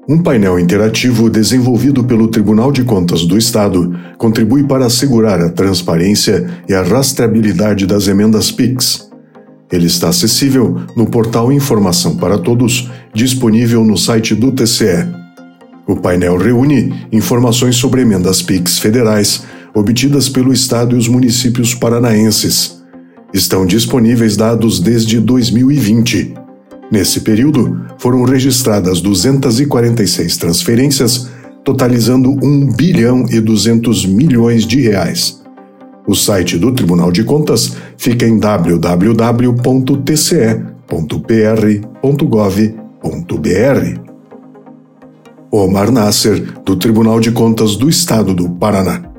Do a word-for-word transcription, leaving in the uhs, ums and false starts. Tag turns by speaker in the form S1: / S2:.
S1: Um painel interativo desenvolvido pelo Tribunal de Contas do Estado contribui para assegurar a transparência e a rastreabilidade das emendas Pix. Ele está acessível no portal Informação para Todos, disponível no site do T C E. O painel reúne informações sobre emendas Pix federais obtidas pelo Estado e os municípios paranaenses. Estão disponíveis dados desde dois mil e vinte. Nesse período, foram registradas duzentas e quarenta e seis transferências, totalizando um bilhão e duzentos milhões de reais. O site do Tribunal de Contas fica em w w w ponto t c e ponto p r ponto gov ponto b r. Omar Nasser, do Tribunal de Contas do Estado do Paraná.